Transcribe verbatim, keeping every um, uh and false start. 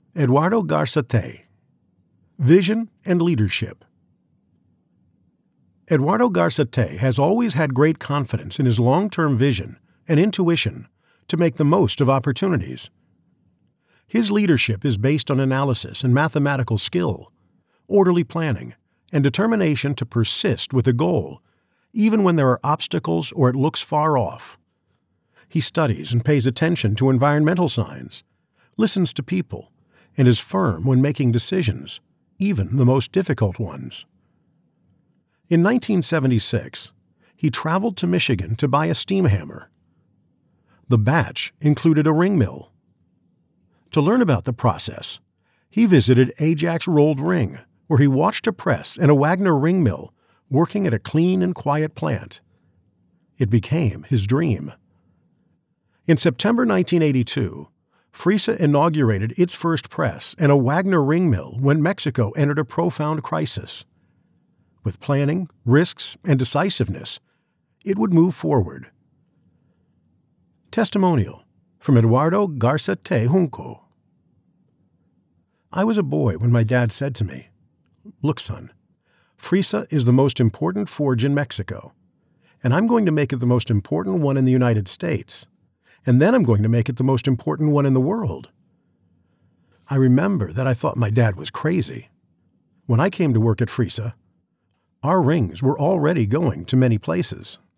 Eduardo Garza-Tay. Vision and Leadership. Eduardo Garza-Tay has always had great confidence in his long-term vision and intuition to make the most of opportunities. His leadership is based on analysis and mathematical skill, orderly planning, and determination to persist with a goal, even when there are obstacles or it looks far off. He studies and pays attention to environmental signs, listens to people, and is firm when making decisions, even the most difficult ones. In nineteen seventy-six, he traveled to Michigan to buy a steam hammer. The batch included a ring mill. To learn about the process, he visited Ajax Rolled Ring, where he watched a press and a Wagner ring mill working at a clean and quiet plant. It became his dream. In September nineteen eighty-two, Friesa inaugurated its first press and a Wagner ring mill when Mexico entered a profound crisis. With planning, risks, and decisiveness, it would move forward. Testimonial from Eduardo Garza-Tay Junco. I was a boy when my dad said to me, "Look, son, Friesa is the most important forge in Mexico, and I'm going to make it the most important one in the United States. And then I'm going to make it the most important one in the world." I remember that I thought my dad was crazy. When I came to work at Friesa, our rings were already going to many places.